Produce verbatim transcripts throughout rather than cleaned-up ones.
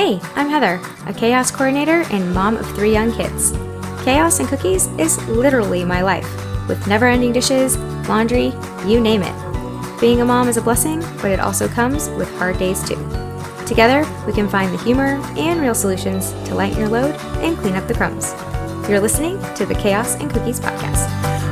Hey, I'm Heather, a chaos coordinator and mom of three young kids. Chaos and cookies is literally my life, with never-ending dishes, laundry, you name it. Being a mom is a blessing, but it also comes with hard days too. Together, we can find the humor and real solutions to lighten your load and clean up the crumbs. You're listening to the Chaos and Cookies podcast.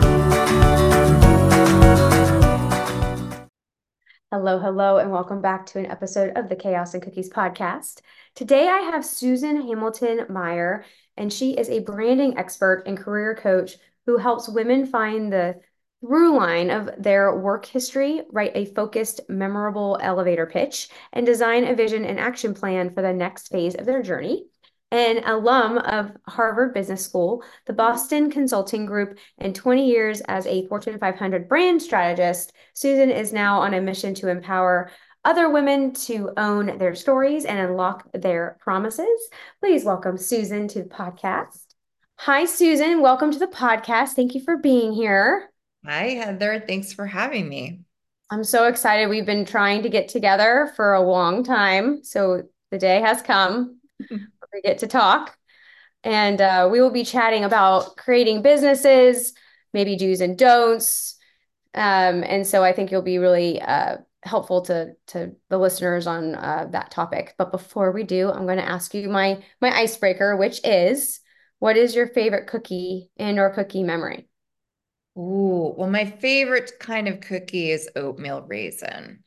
Hello, hello, and welcome back to an episode of the Chaos and Cookies podcast. Today I have Susan Hamilton Meyer, and she is a branding expert and career coach who helps women find the through line of their work history, write a focused, memorable elevator pitch, and design a vision and action plan for the next phase of their journey. An alum of Harvard Business School, the Boston Consulting Group, and twenty years as a Fortune five hundred brand strategist, Susan is now on a mission to empower other women to own their stories and unlock their promises. Please welcome Susan to the podcast. Hi, Susan. Welcome to the podcast. Thank you for being here. Hi, Heather. Thanks for having me. I'm so excited. We've been trying to get together for a long time, so the day has come. We get to talk. And uh, we will be chatting about creating businesses, maybe do's and don'ts. Um, and so I think you'll be really uh, helpful to to the listeners on uh, that topic. But before we do, I'm going to ask you my my icebreaker, which is, what is your favorite cookie and or cookie memory? Ooh, well, my favorite kind of cookie is oatmeal raisin,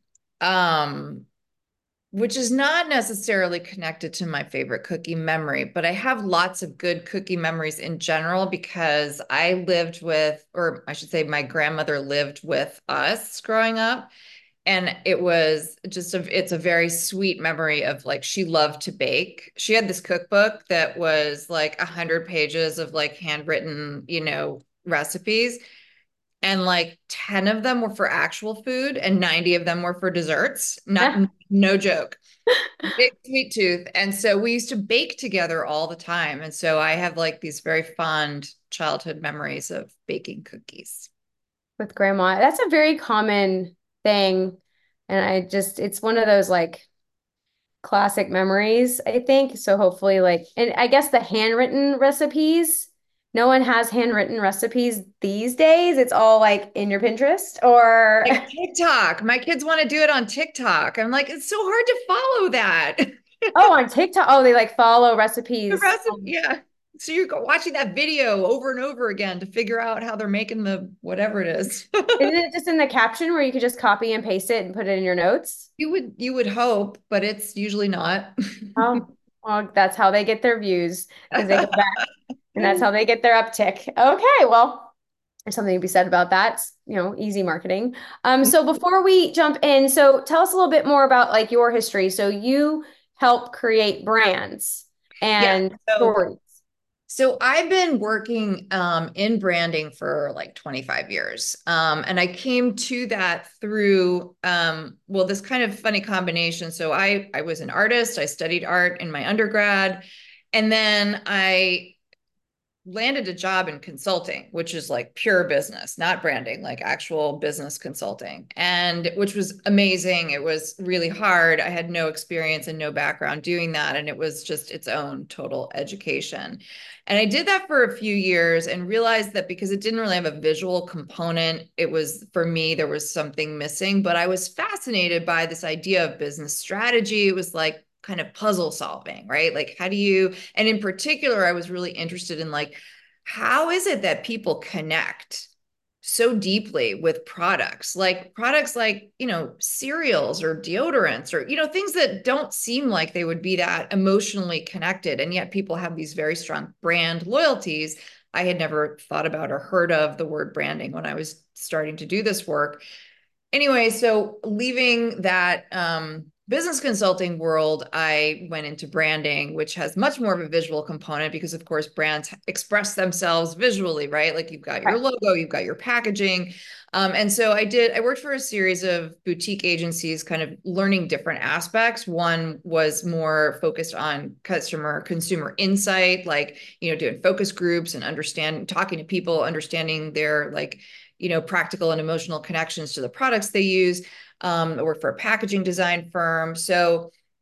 um, which is not necessarily connected to my favorite cookie memory, but I have lots of good cookie memories in general because I lived with, or I should say, my grandmother lived with us growing up. And it was just a, it's a very sweet memory of like, she loved to bake. She had this cookbook that was like a hundred pages of like handwritten, you know, recipes. And like ten of them were for actual food and ninety of them were for desserts. Not, no joke. Big sweet tooth. And so we used to bake together all the time. And so I have like these very fond childhood memories of baking cookies. With grandma. That's a very common thing. And I just, it's one of those like classic memories, I think. So hopefully, like, and I guess the handwritten recipes, no one has handwritten recipes these days. It's all like in your Pinterest or Like TikTok. My kids want to do it on TikTok. I'm like, it's so hard to follow that. oh, on TikTok. Oh, they like follow The recipes. recipe, Um, yeah. So you're watching that video over and over again to figure out how they're making the whatever it is. Isn't it just in the caption where you could just copy and paste it and put it in your notes? You would you would hope, but it's usually not. Oh, well, that's how they get their views because they go back and that's how they get their uptick. Okay, well, there's something to be said about that. It's, you know, easy marketing. Um, so before we jump in, so tell us a little bit more about like your history. So you help create brands Yeah. and So stories. So I've been working um, in branding for like twenty-five years. Um, and I came to that through, um, well, this kind of funny combination. So I, I was an artist. I studied art in my undergrad. And then I landed a job in consulting, which is like pure business, not branding, like actual business consulting, and which was amazing. It was really hard. I had no experience and no background doing that. And it was just its own total education. And I did that for a few years and realized that because it didn't really have a visual component, it was, for me, there was something missing. But I was fascinated by this idea of business strategy. It was like kind of puzzle solving, right? Like, how do you, and in particular, I was really interested in like, how is it that people connect so deeply with products, like products like, you know, cereals or deodorants or, you know, things that don't seem like they would be that emotionally connected. And yet people have these very strong brand loyalties. I had never thought about or heard of the word branding when I was starting to do this work. Anyway, so leaving that um, business consulting world, I went into branding, which has much more of a visual component because, of course, brands express themselves visually, right? Like you've got your Right. logo, you've got your packaging. Um, and so I did, I worked for a series of boutique agencies, kind of learning different aspects. One was more focused on customer consumer insight, like, you know, doing focus groups and understand, talking to people, understanding their like, you know, practical and emotional connections to the products they use. Um, I work for a packaging design firm. So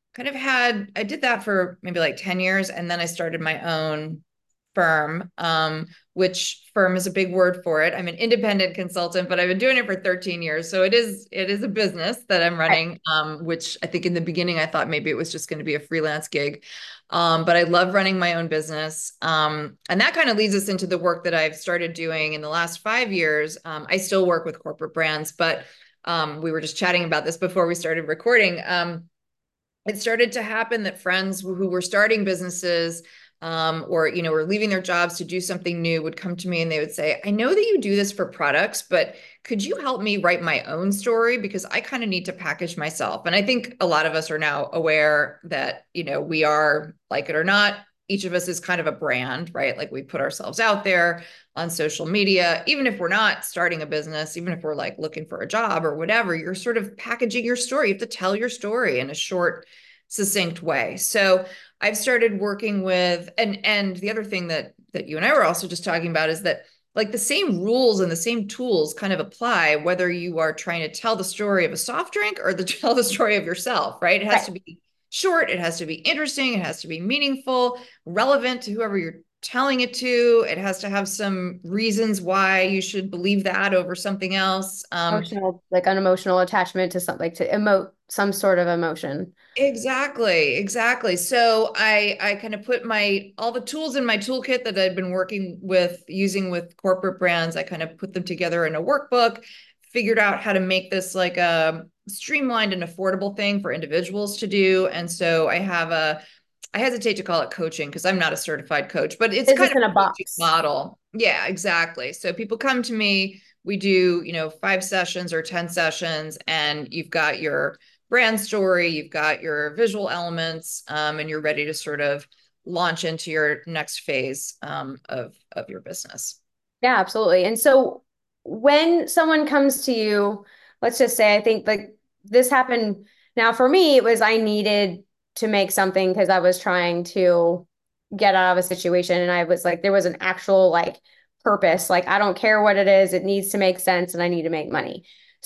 kind of had, I did that for maybe like ten years. And then I started my own firm, um, which firm is a big word for it. I'm an independent consultant, but I've been doing it for thirteen years. So it is, it is a business that I'm Right. running, um, which I think in the beginning, I thought maybe it was just going to be a freelance gig. Um, but I love running my own business. Um, and that kind of leads us into the work that I've started doing in the last five years. Um, I still work with corporate brands, but um, we were just chatting about this before we started recording. Um, it started to happen that friends who were starting businesses, um, or, you know, were leaving their jobs to do something new would come to me and they would say, I know that you do this for products, but could you help me write my own story? Because I kind of need to package myself. And I think a lot of us are now aware that, you know, we are, like it or not, each of us is kind of a brand, right? Like we put ourselves out there on social media, even if we're not starting a business, even if we're like looking for a job or whatever, you're sort of packaging your story. You have to tell your story in a short, succinct way. So I've started working with, and and the other thing that that you and I were also just talking about is that like the same rules and the same tools kind of apply whether you are trying to tell the story of a soft drink or the tell the story of yourself, right? It has Right. to be short, it has to be interesting, it has to be meaningful, relevant to whoever you're telling it to. It has to have some reasons why you should believe that over something else. Um, Emotional, like an emotional attachment to something, like to emote some sort of emotion. Exactly, exactly. So I I kind of put my all the tools in my toolkit that I'd been working with using with corporate brands. I kind of put them together in a workbook, figured out how to make this like a streamlined and affordable thing for individuals to do. And so I have a I hesitate to call it coaching because I'm not a certified coach, but it's kind Business of in a a coaching box. model. Yeah, exactly. So people come to me, we do, you know, five sessions or ten sessions, and you've got your brand story, you've got your visual elements, um, and you're ready to sort of launch into your next phase um, of of your business. Yeah, absolutely. And so when someone comes to you, let's just say, I think like this happened. Now, for me, it was I needed to make something because I was trying to get out of a situation. And I was like, there was an actual like purpose. Like, I don't care what it is, it needs to make sense and I need to make money.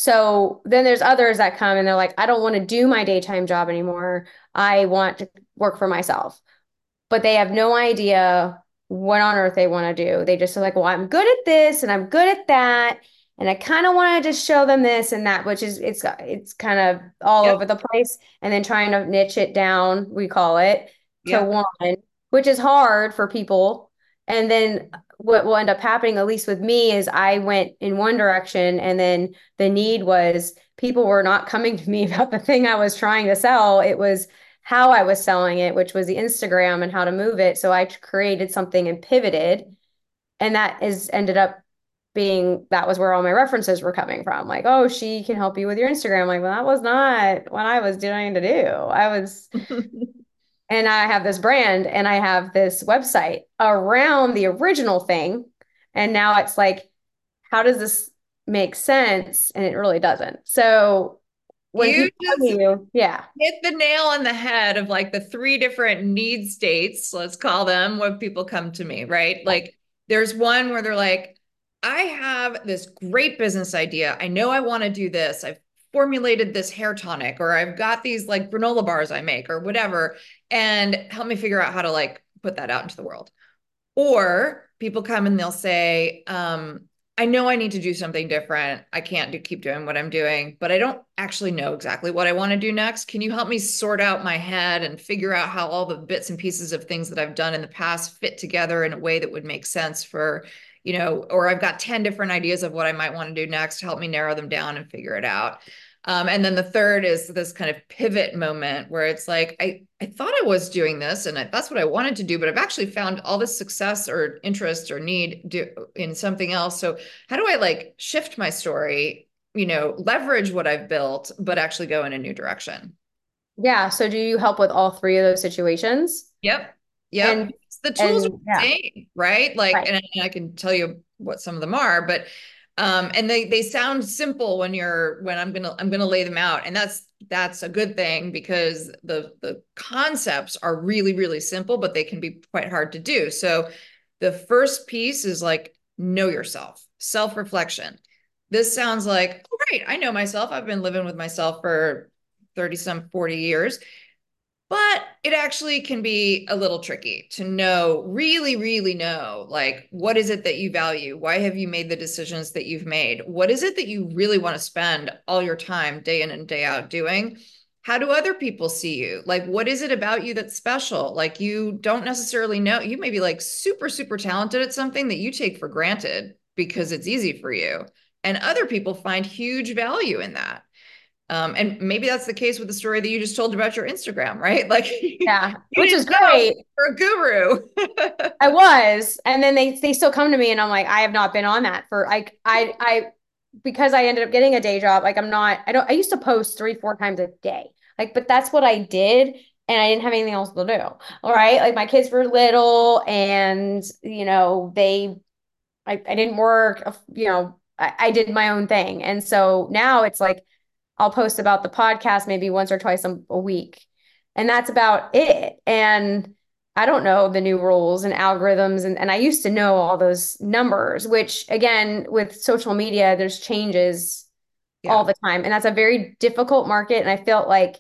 So then there's others that come and they're like, I don't want to do my daytime job anymore. I want to work for myself, but they have no idea what on earth they want to do. They just are like, well, I'm good at this and I'm good at that. And I kind of want to just show them this and that, which is it's it's kind of all Yep, over the place. And then trying to niche it down, we call it, to yep. one, which is hard for people. And then what will end up happening, at least with me, is I went in one direction and then the need was people were not coming to me about the thing I was trying to sell. It was how I was selling it, which was the Instagram and how to move it. So I created something and pivoted. And that is ended up being that was where all my references were coming from. Like, oh, she can help you with your Instagram. Like, well, that was not what I was doing to do. I was, and I have this brand and I have this website around the original thing. And now it's like, how does this make sense? And it really doesn't. So when You people come to just you, yeah, hit the nail on the head of like the three different need states, let's call them, when people come to me, right? Like there's one where they're like, I have this great business idea. I know I want to do this. I've formulated this hair tonic, or I've got these like granola bars I make, or whatever, and help me figure out how to like put that out into the world. Or people come and they'll say, um, I know I need to do something different. I can't do, keep doing what I'm doing, but I don't actually know exactly what I want to do next. Can you help me sort out my head and figure out how all the bits and pieces of things that I've done in the past fit together in a way that would make sense for, you know, or I've got ten different ideas of what I might want to do next. Help me narrow them down and figure it out. Um, and then the third is this kind of pivot moment where it's like, I, I thought I was doing this and I, that's what I wanted to do, but I've actually found all this success or interest or need do, in something else. So how do I like shift my story, you know, leverage what I've built, but actually go in a new direction? yeah. So do you help with all three of those situations? Yep. Yep. And The tools are and the yeah, same, right? Like, right. and, and I can tell you what some of them are, but um, and they they sound simple when you're when I'm gonna I'm gonna lay them out, and that's that's a good thing because the the concepts are really really simple, but they can be quite hard to do. So the first piece is like know yourself, self-reflection. This sounds like, oh, great, I know myself. I've been living with myself for thirty some forty years. But it actually can be a little tricky to know, really, really know, like, what is it that you value? Why have you made the decisions that you've made? What is it that you really want to spend all your time, day in and day out, doing? How do other people see you? Like, what is it about you that's special? Like, you don't necessarily know. You may be like super, super talented at something that you take for granted because it's easy for you. And other people find huge value in that. Um, and maybe that's the case with the story that you just told about your Instagram, right? Like you Yeah, which is didn't know great. you're a guru. I was, and then they they still come to me, and I'm like, I have not been on that for like I I because I ended up getting a day job. Like I'm not. I don't. I used to post three four times a day. Like, but that's what I did, and I didn't have anything else to do. All right, like my kids were little, and you know they, I I didn't work. You know, I, I did my own thing, and so now it's like I'll post about the podcast maybe once or twice a, a week. And that's about it. And I don't know the new rules and algorithms. And, and I used to know all those numbers, which again, with social media, there's changes all Yeah, the time. And that's a very difficult market. And I felt like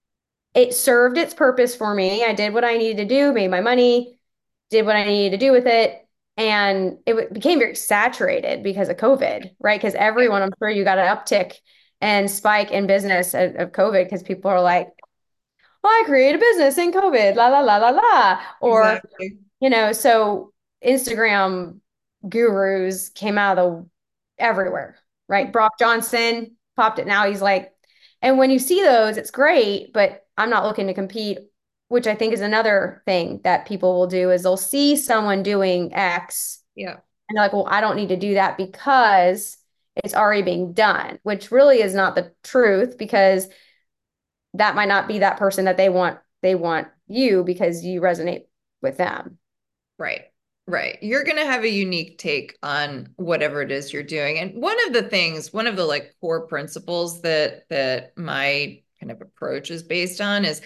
it served its purpose for me. I did what I needed to do, made my money, did what I needed to do with it. And it became very saturated because of COVID, right? Because everyone, I'm sure you got an uptick and spike in business of, of COVID because people are like, well, I created a business in COVID, la, la, la, la, la. Or, exactly. you know, so Instagram gurus came out of the everywhere, right? Brock Johnson popped it now. He's like, and when you see those, it's great, but I'm not looking to compete, which I think is another thing that people will do is they'll see someone doing X Yeah, and they're like, well, I don't need to do that because it's already being done, which really is not the truth because that might not be that person that they want. They want you because you resonate with them. right. Right. You're going to have a unique take on whatever it is you're doing. And one of the things, one of the like core principles that that my kind of approach is based on is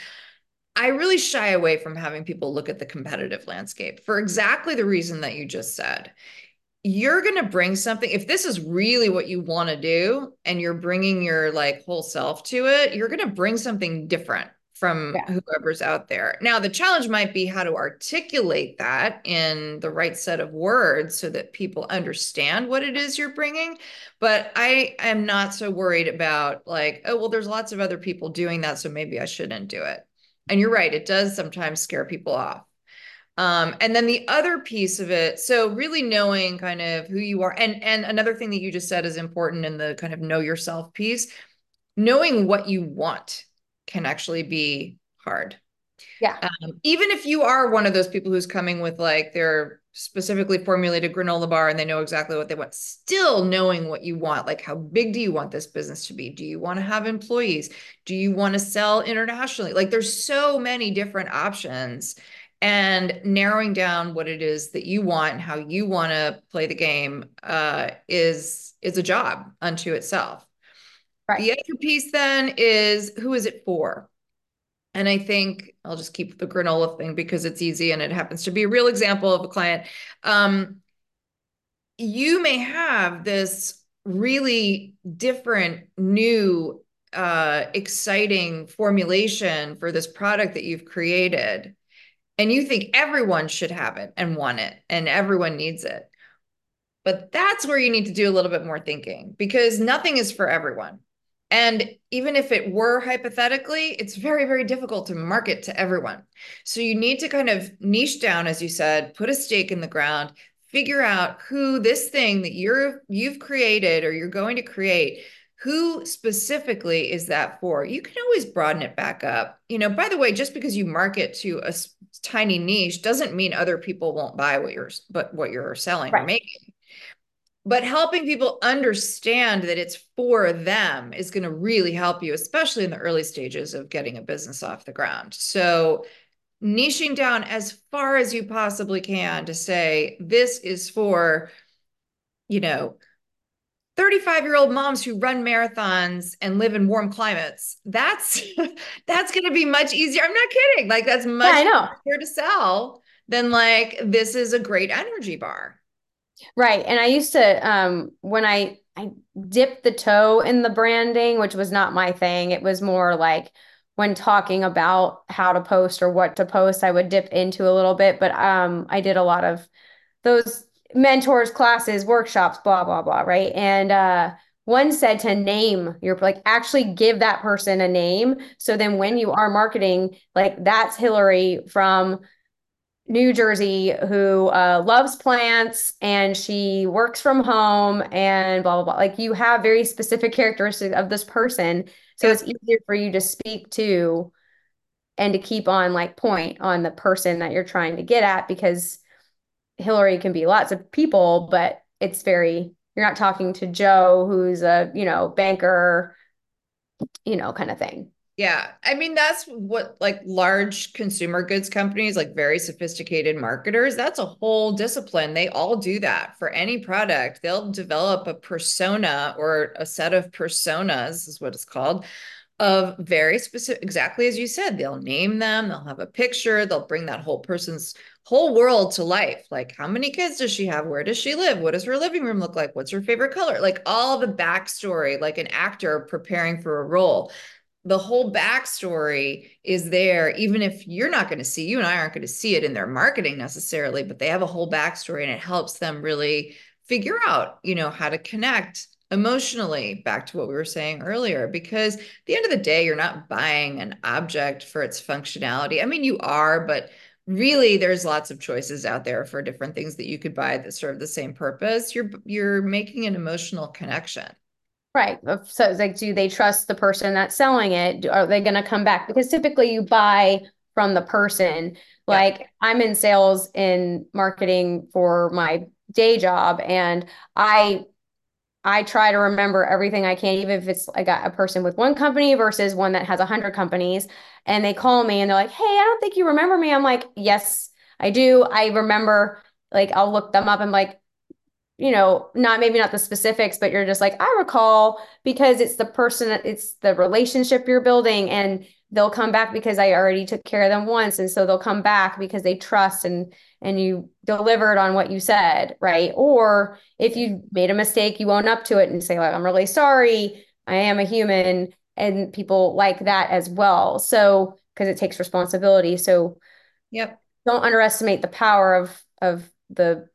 I really shy away from having people look at the competitive landscape for exactly the reason that you just said. You're going to bring something, if this is really what you want to do and you're bringing your like whole self to it, you're going to bring something different from Yeah. whoever's out there. Now, the challenge might be how to articulate that in the right set of words so that people understand what it is you're bringing. But I am not so worried about like, oh, well, there's lots of other people doing that, so maybe I shouldn't do it. And you're right, it does sometimes scare people off. Um, and then the other piece of it, so really knowing kind of who you are, and and another thing that you just said is important in the kind of know yourself piece, knowing what you want can actually be hard. Yeah. Um, even if you are one of those people who's coming with like their specifically formulated granola bar and they know exactly what they want, still knowing what you want, like how big do you want this business to be? Do you want to have employees? Do you want to sell internationally? Like there's so many different options and narrowing down what it is that you want and how you want to play the game uh, is is a job unto itself. Right. The other piece then is who is it for? And I think I'll just keep the granola thing because it's easy and it happens to be a real example of a client. Um, you may have this really different, new, uh, exciting formulation for this product that you've created. And you think everyone should have it and want it and everyone needs it. But that's where you need to do a little bit more thinking because nothing is for everyone. And even if it were hypothetically, it's very, very difficult to market to everyone. So you need to kind of niche down, as you said, put a stake in the ground, figure out who this thing that you're you've created or you're going to create, who specifically is that for? You can always broaden it back up. You know, by the way, just because you market to a tiny niche doesn't mean other people won't buy what you're but what you're selling or Right. making, but helping people understand that it's for them is going to really help you, especially in the early stages of getting a business off the ground. So niching down as far as you possibly can to say, this is for, you know, thirty-five year old moms who run marathons and live in warm climates. That's, that's going to be much easier. I'm not kidding. Like that's Yeah, much I know. easier to sell than like, this is a great energy bar. Right. And I used to um when I I dipped the toe in the branding, which was not my thing. It was more like when talking about how to post or what to post, I would dip into a little bit, but um, I did a lot of those mentors, classes, workshops, blah, blah, blah, right? And uh, one said to name your, like, actually give that person a name. So then when you are marketing, like, that's Hillary from New Jersey who uh, loves plants and she works from home and blah, blah, blah. Like, you have very specific characteristics of this person. So it's Yep. easier for you to speak to and to keep on like point on the person that you're trying to get at, because Hillary can be lots of people, but it's very, you're not talking to Joe, who's a, you know, banker, you know, kind of thing. Yeah. I mean, that's what like large consumer goods companies, like very sophisticated marketers, that's a whole discipline. They all do that for any product. They'll develop a persona or a set of personas, is what it's called, of very specific, exactly as you said. They'll name them, they'll have a picture, they'll bring that whole person's whole world to life. Like, how many kids does she have? Where does she live? What does her living room look like? What's her favorite color? Like, all the backstory, like an actor preparing for a role. The whole backstory is there, even if you're not going to see, you and I aren't going to see it in their marketing necessarily, but they have a whole backstory and it helps them really figure out, you know, how to connect emotionally, back to what we were saying earlier. Because at the end of the day, you're not buying an object for its functionality. I mean, you are, but really there's lots of choices out there for different things that you could buy that serve the same purpose. You're you're making an emotional connection. Right. So it's like, do they trust the person that's selling it? Are they going to come back? Because typically you buy from the person. Yep. Like, I'm in sales and marketing for my day job, and I I try to remember everything I can, even if it's I got a person with one company versus one that has a hundred companies, and they call me and they're like, "Hey, I don't think you remember me." I'm like, "Yes, I do. I remember." Like, I'll look them up and like, you know, not maybe not the specifics, but you're just like, I recall, because it's the person, it's the relationship you're building, and they'll come back because I already took care of them once. And so they'll come back because they trust and and you delivered on what you said, right? Or if you made a mistake, you own up to it and say, like, I'm really sorry. I am a human. And people like that as well. So, because it takes responsibility. So Yep. don't underestimate the power of of the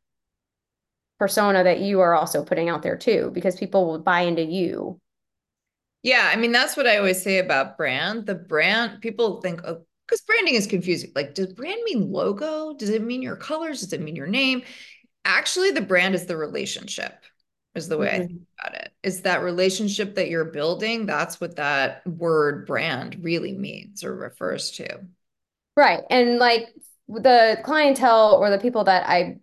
persona that you are also putting out there too, because people will buy into you. Yeah, I mean, that's what I always say about brand. The brand, people think, oh, because branding is confusing. Like, does brand mean logo? Does it mean your colors? Does it mean your name? Actually, the brand is the relationship, is the way I think Mhm. about it. Is that relationship that you're building? That's what that word brand really means or refers to. Right. And like the clientele or the people that I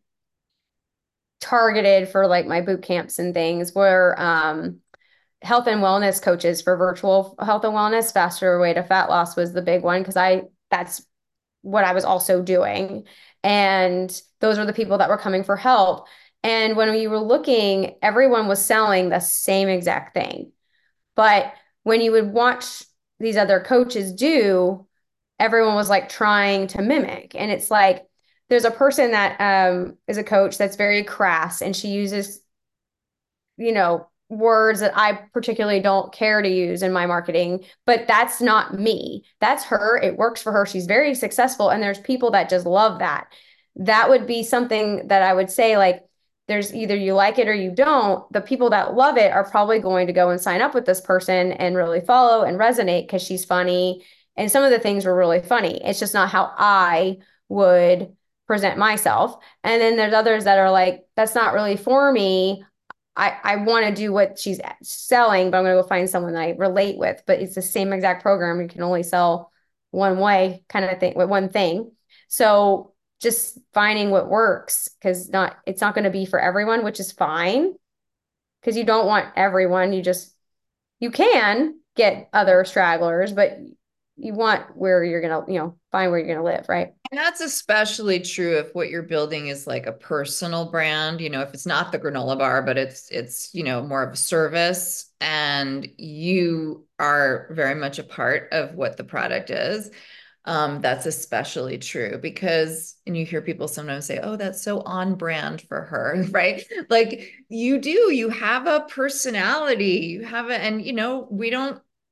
targeted for like my boot camps and things were um, health and wellness coaches for virtual health and wellness. Faster Way to Fat Loss was the big one, because I that's what I was also doing. And those were the people that were coming for help. And when we were looking, everyone was selling the same exact thing. But when you would watch these other coaches do, everyone was like trying to mimic. And it's like there's a person that um, is a coach that's very crass, and she uses, you know, words that I particularly don't care to use in my marketing, but that's not me. That's her. It works for her. She's very successful. And there's people that just love that. That would be something that I would say, like, there's either you like it or you don't. The people that love it are probably going to go and sign up with this person and really follow and resonate because she's funny. And some of the things were really funny. It's just not how I would present myself. And then there's others that are like, that's not really for me. I, I want to do what she's selling, but I'm going to go find someone that I relate with. But it's the same exact program. You can only sell one way, kind of thing, with one thing. So just finding what works, because not it's not going to be for everyone, which is fine, because you don't want everyone. You just you can get other stragglers, but you want where you're going to, you know, find where you're going to live, right? And that's especially true if what you're building is like a personal brand, you know, if it's not the granola bar, but it's it's, you know, more of a service and you are very much a part of what the product is. Um, that's especially true because, and you hear people sometimes say, oh, that's so on brand for her, right? Like you do, you have a personality, you have a, and you know, we don't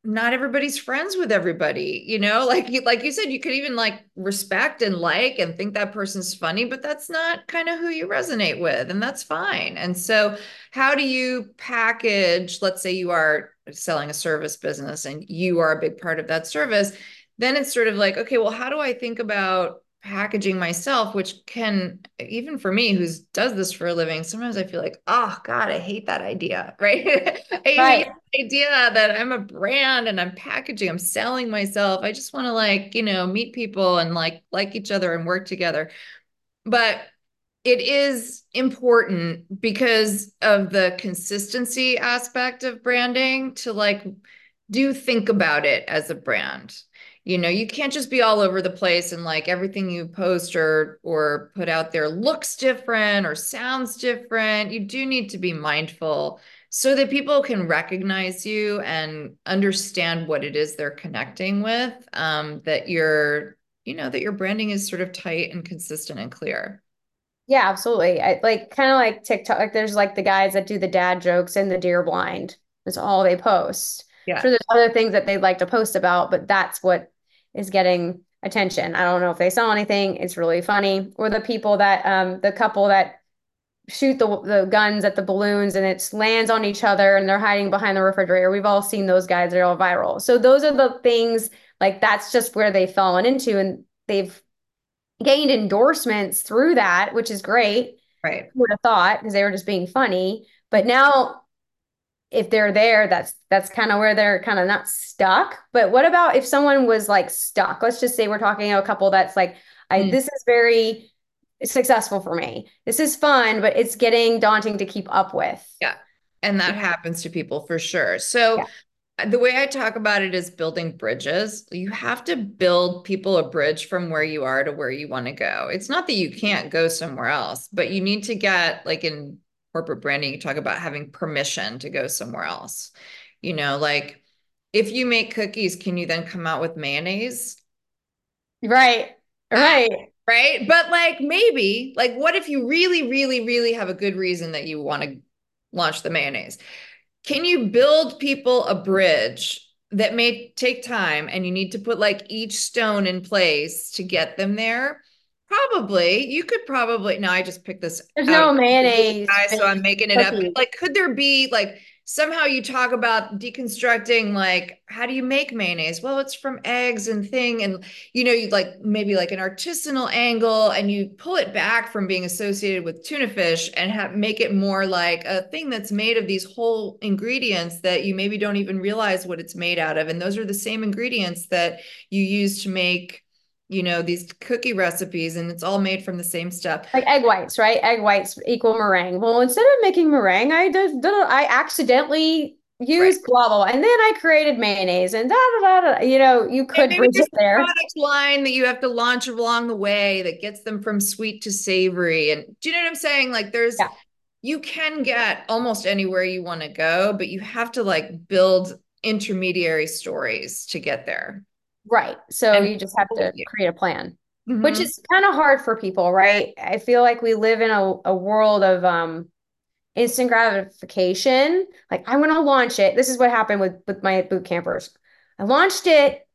not everybody's friends with everybody, you know, like you, like you said, you could even like respect and like and think that person's funny, but that's not kind of who you resonate with, and that's fine. And so how do you package, let's say you are selling a service business and you are a big part of that service, then it's sort of like, okay, well, how do I think about packaging myself, which can, even for me who does this for a living, sometimes I feel like, oh God, I hate that idea, right? I hate Right. idea that I'm a brand and I'm packaging, I'm selling myself. I just want to like, you know, meet people and like like each other and work together. But it is important because of the consistency aspect of branding to like do think about it as a brand. You know, you can't just be all over the place and like everything you post or or put out there looks different or sounds different. You do need to be mindful so that people can recognize you and understand what it is they're connecting with. Um, that you're, you know, that your branding is sort of tight and consistent and clear. Yeah, absolutely. I like kind of like TikTok. Like there's like the guys that do the dad jokes and the deer blind. That's all they post. Yeah. Sure, there's other things that they'd like to post about, but that's what is getting attention. I don't know if they sell anything. It's really funny. Or the people that um the couple that shoot the the guns at the balloons and it lands on each other and they're hiding behind the refrigerator. We've all seen those guys. They're all viral. So those are the things like that's just where they've fallen into and they've gained endorsements through that, which is great. Right. Who would have thought because they were just being funny. But now if they're there, that's that's kind of where they're kind of not stuck. But what about if someone was like stuck? Let's just say we're talking to a couple that's like, I Mm. this is very successful for me. This is fun, but it's getting daunting to keep up with. Yeah. And that happens to people for sure. So Yeah. the way I talk about it is building bridges. You have to build people a bridge from where you are to where you want to go. It's not that you can't go somewhere else, but you need to get, like in corporate branding, you talk about having permission to go somewhere else. You know, like if you make cookies, can you then come out with mayonnaise? Right. Uh, Right. right. But like maybe, like what if you really, really, really have a good reason that you want to launch the mayonnaise? Can you build people a bridge that may take time and you need to put like each stone in place to get them there? Probably. You could probably, no, I just picked this There's out of no the blue mayonnaise sky, in so I'm making it up. cookies. Like, could there be like somehow you talk about deconstructing, like, how do you make mayonnaise? Well, it's from eggs and thing. And, you know, you like maybe like an artisanal angle and you pull it back from being associated with tuna fish and have, make it more like a thing that's made of these whole ingredients that you maybe don't even realize what it's made out of. And those are the same ingredients that you use to make, you know, these cookie recipes, and it's all made from the same stuff. Like egg whites, right? Egg whites equal meringue. Well, instead of making meringue, I did, did I accidentally Right. used blah blah, blah, and then I created mayonnaise and da da da da. You know, you And could maybe bridge there's it a there. product line that you have to launch along the way that gets them from sweet to savory. And do you know what I'm saying? Like there's, Yeah, you can get almost anywhere you want to go, but you have to like build intermediary stories to get there. right. So And you just have to create a plan, which mm-hmm. is kind of hard for people, right? I feel like we live in a, a world of um instant gratification. Like I'm gonna launch it. This is what happened with with my boot campers. I launched it.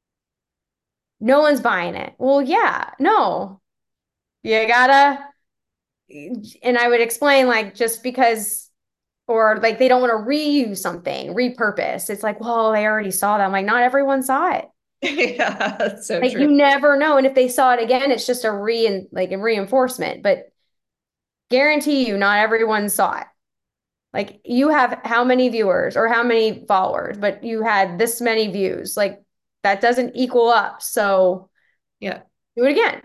No one's buying it. Well, yeah, no. You gotta, and I would explain like just because, or like they don't want to reuse something, repurpose. It's like, well, they already saw that. I'm like, not everyone saw it. Yeah, that's so Like true. you never know. And if they saw it again, it's just a re and like a reinforcement. But guarantee you, not everyone saw it. Like you have how many viewers or how many followers, but you had this many views. Like that doesn't equal up. So Yeah. do it again.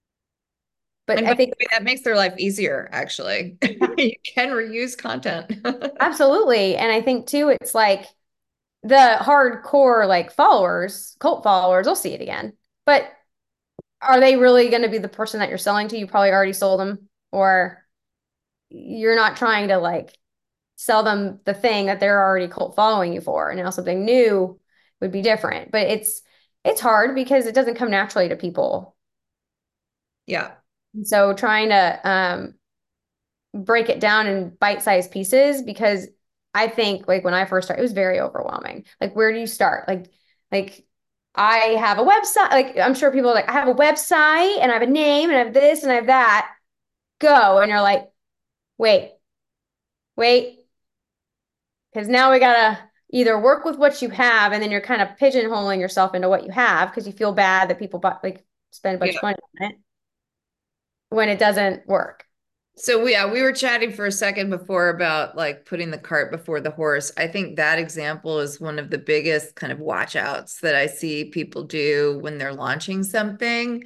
But And I by think the way, that makes their life easier, actually. You can reuse content. absolutely. And I think too, it's like the hardcore like followers, cult followers, they'll see it again. But are they really going to be the person that you're selling to? You probably already sold them, or you're not trying to like sell them the thing that they're already cult following you for. And now something new would be different. But it's it's hard because it doesn't come naturally to people. Yeah. And so trying to um break it down in bite-sized pieces because I think like when I first started, it was very overwhelming. Like, where do you start? Like, like I have a website. Like, I'm sure people are like, I have a website and I have a name and I have this and I have that. Go. And you're like, wait, wait, because now we gotta either work with what you have and then you're kind of pigeonholing yourself into what you have because you feel bad that people buy, like spend a bunch Yeah. of money on it when it doesn't work. So we, yeah, we were chatting for a second before about like putting the cart before the horse. I think that example is one of the biggest kind of watch outs that I see people do when they're launching something.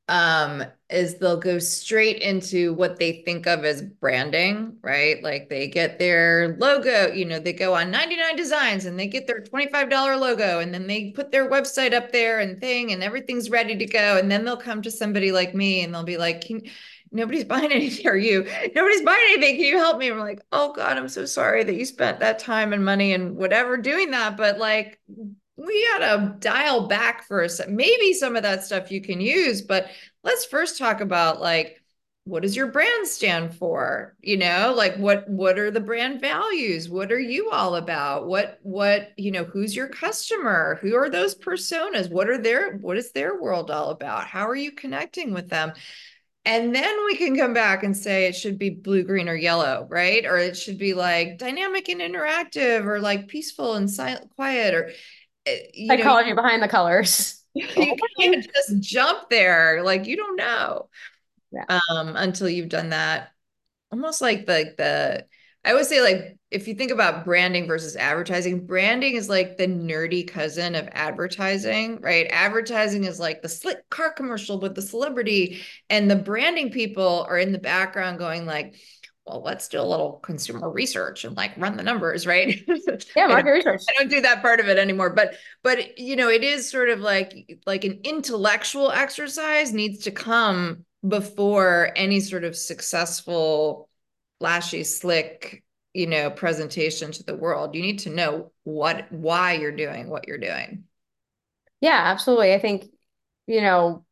Um, is they'll go straight into what they think of as branding, right? Like they get their logo, you know, they go on ninety-nine Designs and they get their twenty-five dollar logo and then they put their website up there and thing and everything's ready to go. And then they'll come to somebody like me and they'll be like, Can, nobody's buying anything, or you, nobody's buying anything. Can you help me? And we're like, oh God, I'm so sorry that you spent that time and money and whatever doing that. But like, we gotta dial back for a second. Maybe some of that stuff you can use, but let's first talk about like, what does your brand stand for? You know, like what what are the brand values? What are you all about? What what, you know, who's your customer? Who are those personas? What are their what is their world all about? How are you connecting with them? And then we can come back and say it should be blue, green, or yellow, right? Or it should be like dynamic and interactive, or like peaceful and silent, quiet, or you know, Psychology behind the colors. you Oh, can't just jump there. Like you don't know yeah. um, until you've done that. Almost like the the I always say like if you think about branding versus advertising, branding is like the nerdy cousin of advertising, right? Advertising is like the slick car commercial with the celebrity, and the branding people are in the background going like, well, let's do a little consumer research and like run the numbers, right? Yeah, I don't, market research. I don't do that part of it anymore, but but you know, it is sort of like like an intellectual exercise needs to come before any sort of successful, flashy, slick, you know, presentation to the world. You need to know what why you're doing what you're doing. Yeah, absolutely. I think, you know,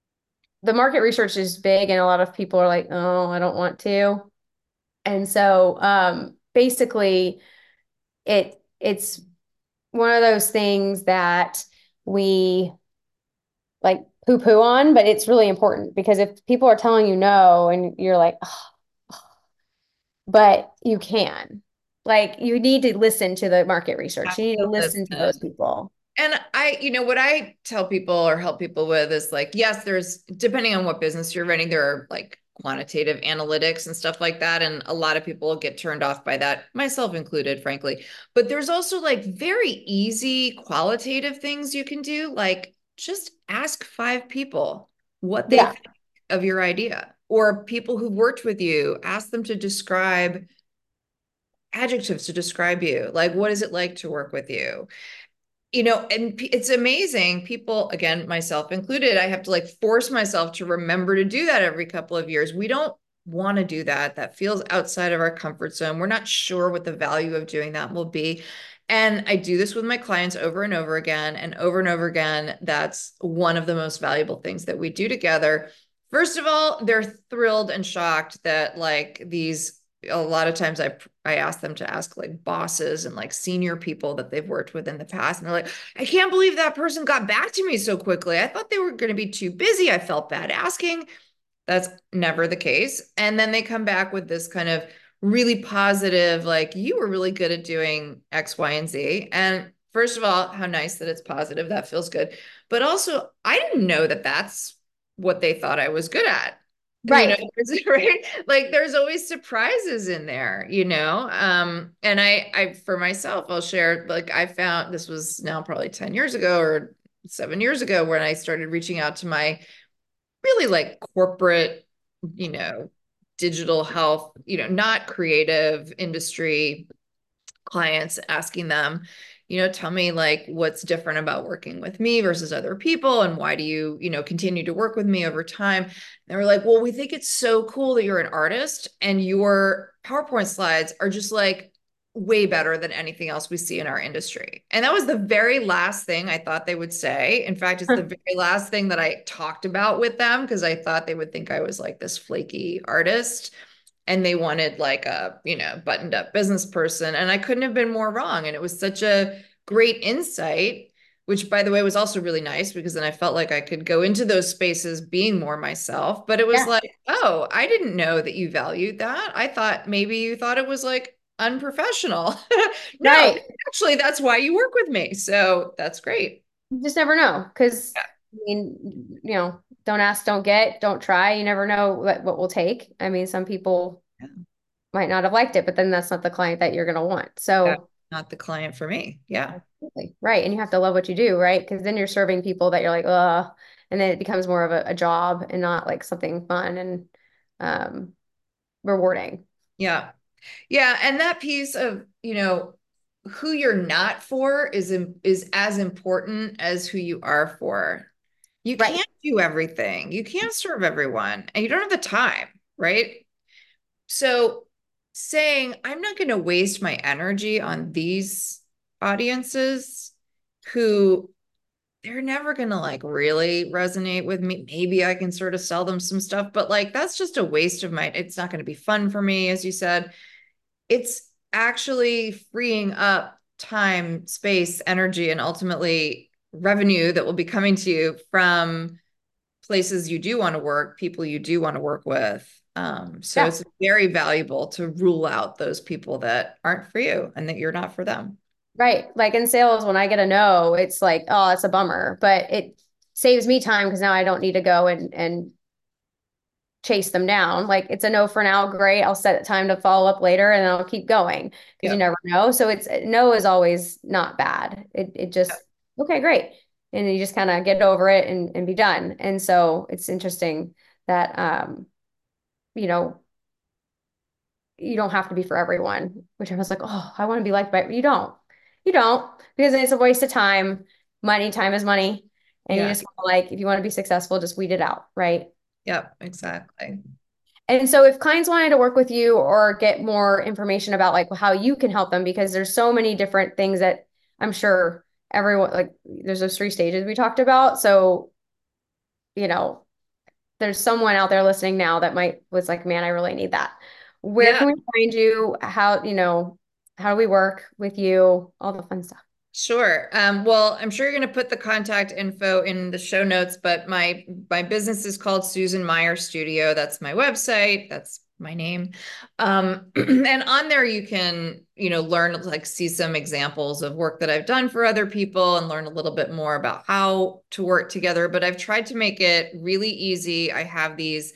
the market research is big and a lot of people are like, oh, I don't want to. And so um basically it it's one of those things that we like poo-poo on, but it's really important because if people are telling you no and you're like, oh, but you can. Like you need to listen to the market research. You need to listen to those Listen. people. And I, you know, what I tell people or help people with is like, yes, there's, depending on what business you're running, there are like quantitative analytics and stuff like that. And a lot of people get turned off by that, myself included, frankly. But there's also like very easy qualitative things you can do. Like just ask five people what they Yeah. think of your idea, or people who've worked with you, ask them to describe adjectives to describe you. Like, what is it like to work with you? You know, and it's amazing. People, again, myself included, I have to like force myself to remember to do that every couple of years. We don't want to do that. That feels outside of our comfort zone. We're not sure what the value of doing that will be. And I do this with my clients over and over again and over and over again. That's one of the most valuable things that we do together. First of all, they're thrilled and shocked that like these a lot of times I I ask them to ask like bosses and like senior people that they've worked with in the past, and they're like, I can't believe that person got back to me so quickly. I thought they were going to be too busy. I felt bad asking. That's never the case. And then they come back with this kind of really positive, like, you were really good at doing X, Y, and Z. And first of all, how nice that it's positive. That feels good. But also, I didn't know that that's what they thought I was good at. You know, Right. right? Like there's always surprises in there, you know. Um, and I, I, for myself, I'll share, like, I found this was now probably ten years ago or seven years ago when I started reaching out to my really like corporate, you know, digital health, you know, not creative industry clients, asking them, you know, tell me like what's different about working with me versus other people, and why do you, you know, continue to work with me over time? And they were like, well, we think it's so cool that you're an artist and your PowerPoint slides are just like way better than anything else we see in our industry. And that was the very last thing I thought they would say. In fact, it's the very last thing that I talked about with them because I thought they would think I was like this flaky artist. and they wanted like a, you know, buttoned up business person. And I couldn't have been more wrong. And it was such a great insight, which by the way was also really nice because then I felt like I could go into those spaces being more myself. But it was Yeah. like, oh, I didn't know that you valued that. I thought maybe you thought it was like unprofessional. No, Right. actually, that's why you work with me. So that's great. You just never know because, Yeah. I mean, you know, don't ask, don't get, don't try. You never know what, what will take. I mean, some people Yeah. might not have liked it, but then that's not the client that you're going to want. Yeah. So, Not the client for me. Yeah. absolutely. Right. And you have to love what you do, right? Because then you're serving people that you're like, ugh. And then it becomes more of a, a job and not like something fun and um, rewarding. Yeah. Yeah. And that piece of, you know, who you're not for is is as important as who you are for. You Right. can't do everything. You can't serve everyone, and you don't have the time, right? So saying, I'm not going to waste my energy on these audiences who they're never going to like really resonate with me. Maybe I can sort of sell them some stuff, but like that's just a waste of my, it's not going to be fun for me, as you said. It's actually freeing up time, space, energy, and ultimately revenue that will be coming to you from places you do want to work, people you do want to work with. Um, so Yeah. it's very valuable to rule out those people that aren't for you and that you're not for them. Right. Like in sales, when I get a no, it's like, oh, it's a bummer, but it saves me time because now I don't need to go and and chase them down. Like it's a no for now, great. I'll set time to follow up later and I'll keep going because you Yeah. never know. So it's no is always not bad. It it just okay, great. And you just kind of get over it and, and be done. And so it's interesting that um, you know, you don't have to be for everyone, which I was like, oh, I want to be liked by you don't. You don't, because it's a waste of time. Money, time is money. And you Yeah. just want to like, if you want to be successful, just weed it out, right? Yep. Exactly. And so if clients wanted to work with you or get more information about like how you can help them, because there's so many different things that I'm sure everyone like there's those three stages we talked about. So, you know, there's someone out there listening now that might was like, man, I really need that. Where Yeah. can we find you? How, you know, how do we work with you? All the fun stuff. Sure. Um, well, I'm sure you're going to put the contact info in the show notes, but my my business is called Susan Meyer Studio. That's my website. That's my name. Um, and on there you can, you know, learn like see some examples of work that I've done for other people and learn a little bit more about how to work together. But I've tried to make it really easy. I have these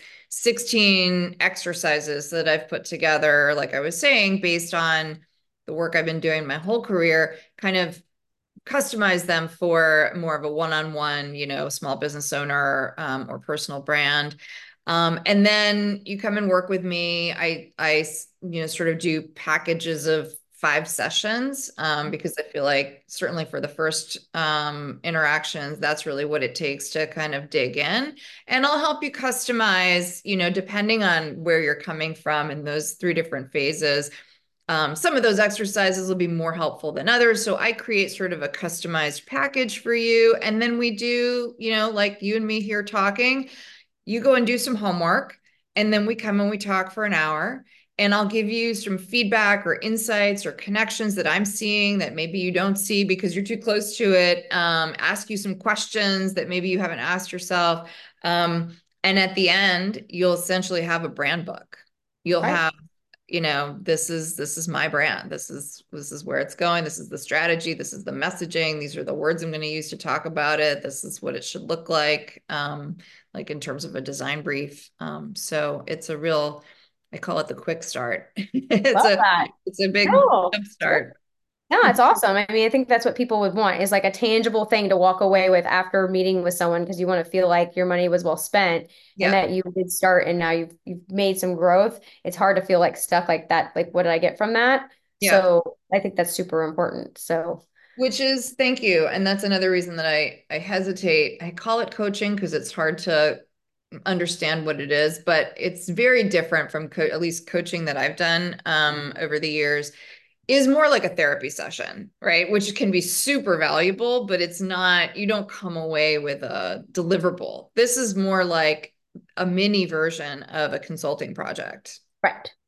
sixteen exercises that I've put together, like I was saying, based on the work I've been doing my whole career, kind of customize them for more of a one-on-one, you know, small business owner um, or personal brand. Um, and then you come and work with me. I, I, you know, sort of do packages of five sessions um, because I feel like certainly for the first um, interactions, that's really what it takes to kind of dig in. And I'll help you customize, you know, depending on where you're coming from in those three different phases. Um, some of those exercises will be more helpful than others. So I create sort of a customized package for you. And then we do, you know, like you and me here talking, you go and do some homework. And then we come and we talk for an hour. And I'll give you some feedback or insights or connections that I'm seeing that maybe you don't see because you're too close to it. Um, ask you some questions that maybe you haven't asked yourself. Um, and at the end, you'll essentially have a brand book. You'll Right. have you know this is this is my brand, this is this is where it's going, this is the strategy, this is the messaging, these are the words I'm going to use to talk about it, this is what it should look like um like in terms of a design brief. Um so it's a real, I call it the quick start. it's Love a that. it's a big Cool. jump start. Yeah, it's awesome. I mean, I think that's what people would want is like a tangible thing to walk away with after meeting with someone because you want to feel like your money was well spent and Yeah. that you did start and now you've you've made some growth. It's hard to feel like stuck like that. Like, what did I get from that? Yeah. So I think that's super important. So Which is, thank you. And that's another reason that I I hesitate. I call it coaching because it's hard to understand what it is, but it's very different from co- at least coaching that I've done um, over the years is more like a therapy session, right? Which can be super valuable, but it's not, you don't come away with a deliverable. This is more like a mini version of a consulting project. right.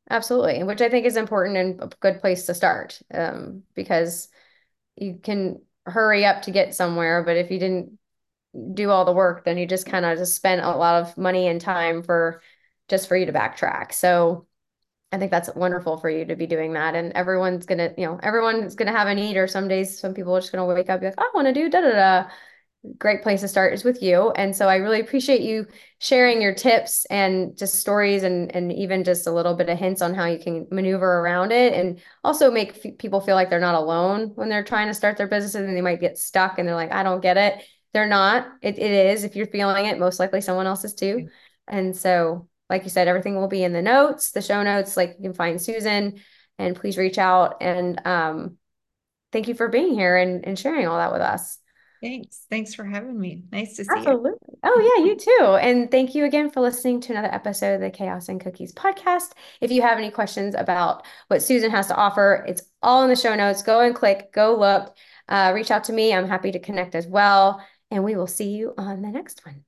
Absolutely. Which I think is important and a good place to start, um, because you can hurry up to get somewhere, but if you didn't do all the work, then you just kind of just spent a lot of money and time for just for you to backtrack. So I think that's wonderful for you to be doing that. And everyone's gonna, you know, everyone's gonna have a need, or some days some people are just gonna wake up and be like, I want to do da da da. Great place to start is with you. And so I really appreciate you sharing your tips and just stories, and and even just a little bit of hints on how you can maneuver around it, and also make f people feel like they're not alone when they're trying to start their businesses and they might get stuck and they're like, I don't get it. They're not. It, it is. If you're feeling it, most likely someone else is too. And so, like you said, everything will be in the notes, the show notes, like you can find Susan, and please reach out. And um, thank you for being here and, and sharing all that with us. Thanks. Thanks for having me. Nice to see you. Absolutely. Oh, yeah, you too. And thank you again for listening to another episode of the Chaos and Cookies podcast. If you have any questions about what Susan has to offer, it's all in the show notes. Go and click, go look, uh, reach out to me. I'm happy to connect as well. And we will see you on the next one.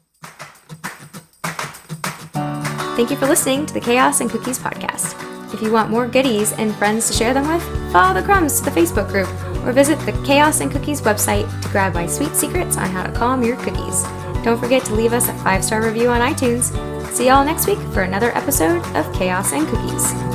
Thank you for listening to the Chaos and Cookies podcast. If you want more goodies and friends to share them with, follow the crumbs to the Facebook group or visit the Chaos and Cookies website to grab my sweet secrets on how to calm your cookies. Don't forget to leave us a five-star review on iTunes. See y'all next week for another episode of Chaos and Cookies.